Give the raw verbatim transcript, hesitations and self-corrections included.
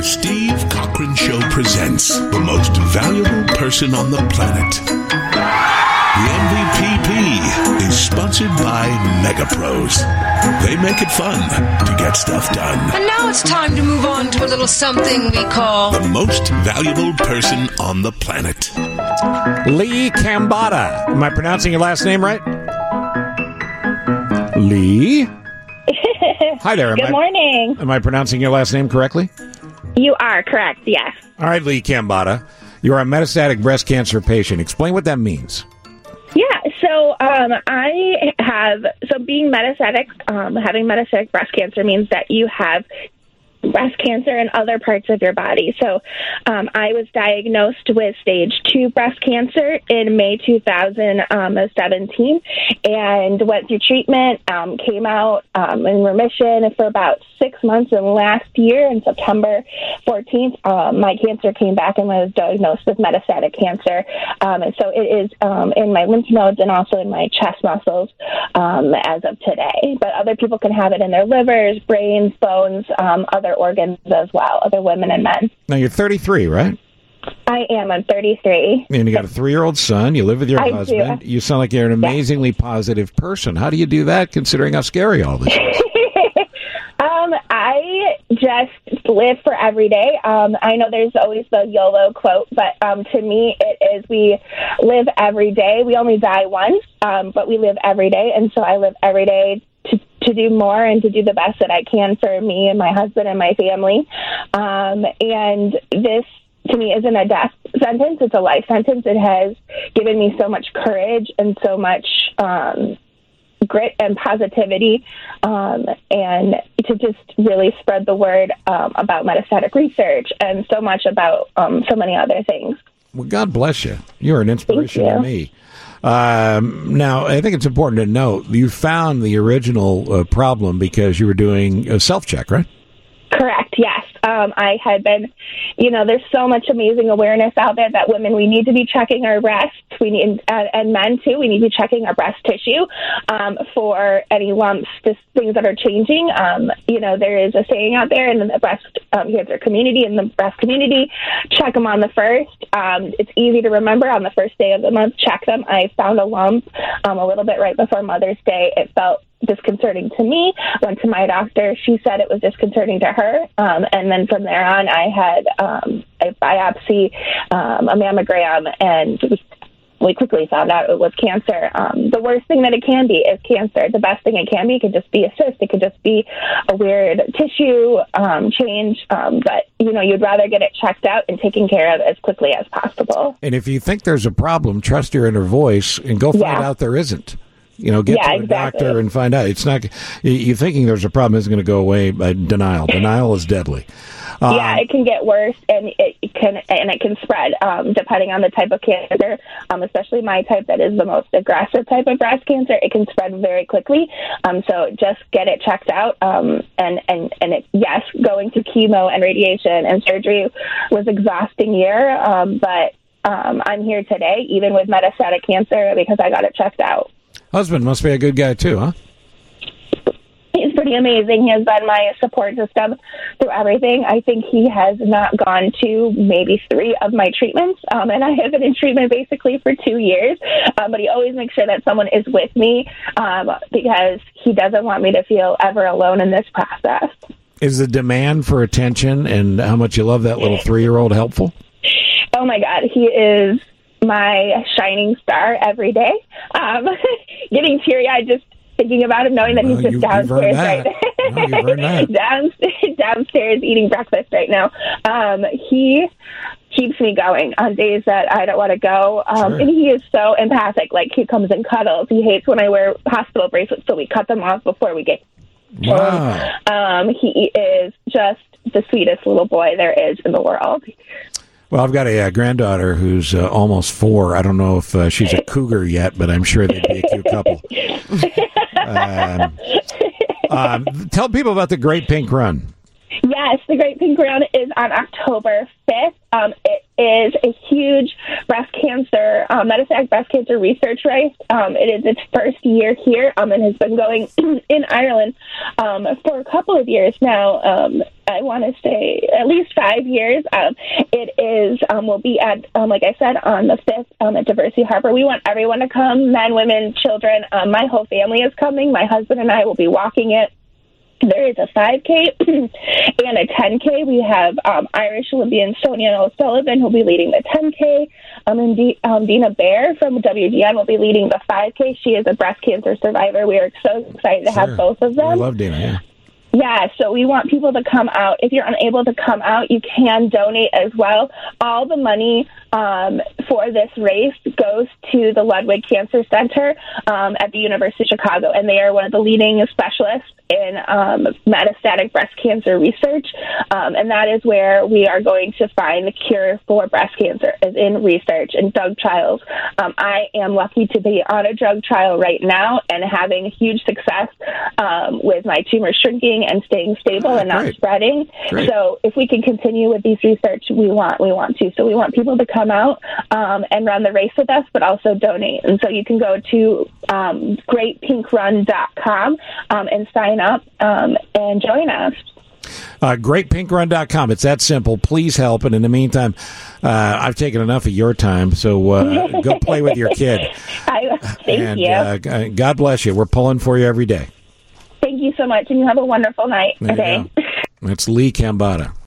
Steve Cochran Show presents the most valuable person on the planet. The M V P P is sponsored by MegaPros. They make it fun to get stuff done. And now it's time to move on to a little something we call the most valuable person on the planet. Lee Cambada. Am I pronouncing your last name right? Lee? Hi there. Am Good I, morning. Am I pronouncing your last name correctly? You are correct, yes. All right, Lee Cambada. You're a metastatic breast cancer patient. Explain what that means. Yeah, so um, I have, so being metastatic, um, having metastatic breast cancer means that you have breast cancer in other parts of your body. So um, I was diagnosed with stage two breast cancer in May two thousand seventeen and went through treatment, um, came out um, in remission for about six months. And last year, in September fourteenth, um, my cancer came back and was diagnosed with metastatic cancer. Um, and so it is um, in my lymph nodes and also in my chest muscles um, as of today. But other people can have it in their livers, brains, bones, um, other organs as well, other women and men. Now, you're thirty-three, right? I am. I'm thirty-three. And you got a three-year-old son. You live with your I husband. do. You sound like you're an amazingly yeah. positive person. How do you do that, considering how scary all this is? um, I just live for every day. Um, I know there's always the YOLO quote, but um, to me, it is we live every day. We only die once, um, but we live every day. And so I live every day to to do more and to do the best that I can for me and my husband and my family. Um, and this, to me, isn't a death sentence. It's a life sentence. It has given me so much courage and so much um, grit and positivity um, and to just really spread the word um, about metastatic research and so much about um, so many other things. Well, God bless you. You're an inspiration Thank you. to me. Um, now, I think it's important to note you found the original uh, problem because you were doing a self-check, right? Correct, yes. Um, I had been, you know, there's so much amazing awareness out there that women, we need to be checking our breasts. We need, uh, and men too, we need to be checking our breast tissue um, for any lumps, just things that are changing. Um, you know, there is a saying out there in the breast um, cancer community, in the breast community, check them on the first. Um, it's easy to remember on the first day of the month, check them. I found a lump um, a little bit right before Mother's Day. It felt disconcerting to me. Went to my doctor. She said it was disconcerting to her. Um, and then from there on, I had um, a biopsy, um, a mammogram, and we quickly found out it was cancer. Um, the worst thing that it can be is cancer. The best thing it can be could just be a cyst. It could just be a weird tissue um, change. Um, but, you know, you'd rather get it checked out and taken care of as quickly as possible. And if you think there's a problem, trust your inner voice and go find Yeah. out there isn't. You know, get Yeah, to a exactly. doctor and find out. It's not you, you thinking there's a problem isn't going to go away by denial. Denial is deadly. Um, yeah, it can get worse, and it can and it can spread um, depending on the type of cancer. Um, especially my type, that is the most aggressive type of breast cancer. It can spread very quickly. Um, so just get it checked out. Um, and and and it, yes, going through chemo and radiation and surgery was exhausting year. Um, but um, I'm here today, even with metastatic cancer, because I got it checked out. Husband must be a good guy too, huh? He's pretty amazing. He has been my support system through everything. I think he has not gone to maybe three of my treatments, um, and I have been in treatment basically for two years. Um, but he always makes sure that someone is with me um, because he doesn't want me to feel ever alone in this process. Is the demand for attention and how much you love that little three-year-old helpful? Oh, my God. He is my shining star every day. Um, getting teary-eyed just thinking about him, knowing that well, he's just you, downstairs right no, you've earned that. downstairs, downstairs eating breakfast right now. Um, he keeps me going on days that I don't want to go. Um, sure. And he is so empathic. Like, he comes and cuddles. He hates when I wear hospital bracelets, so we cut them off before we get home. Wow. Um, he is just the sweetest little boy there is in the world. Well, I've got a uh, granddaughter who's uh, almost four. I don't know if uh, she's a cougar yet, but I'm sure they'd be a cute couple. Um, um, tell people about the Great Pink Run. Yes, the Great Pink Run is on October fifth. Um, it is a huge breast cancer, um, metastatic breast cancer research race. Um, it is its first year here um, and has been going in Ireland um, for a couple of years now. Um, I want to say at least five years. Um, it is, um, will be at, um, like I said, on the fifth um, at Diversity Harbor. We want everyone to come, men, women, children. Um, my whole family is coming. My husband and I will be walking it. There is a five K and a ten K. We have um, Irish Olympian Sonia O'Sullivan, who will be leading the ten K. Um, and D- um, Dina Bear from W G N will be leading the five K. She is a breast cancer survivor. We are so excited to Sure. have both of them. I love Dina, yeah. Yeah, so we want people to come out. If you're unable to come out, you can donate as well. All the money um, for this race goes to the Ludwig Cancer Center um, at the University of Chicago, and they are one of the leading specialists in um, metastatic breast cancer research, um, and that is where we are going to find the cure for breast cancer, is in research and drug trials. Um, I am lucky to be on a drug trial right now and having huge success um, with my tumor shrinking and staying stable Ah, and not great. spreading. Great. So if we can continue with these research, we want we want to. So we want people to come out um, and run the race with us, but also donate. And so you can go to um, great pink run dot com um, and sign up um, and join us. Uh, great pink run dot com. It's that simple. Please help. And in the meantime, uh, I've taken enough of your time, so uh, go play with your kid. I, thank and, you. Uh, God bless you. We're pulling for you every day. Thank you so much, and you have a wonderful night. There Okay. you go. That's Lee Cambada.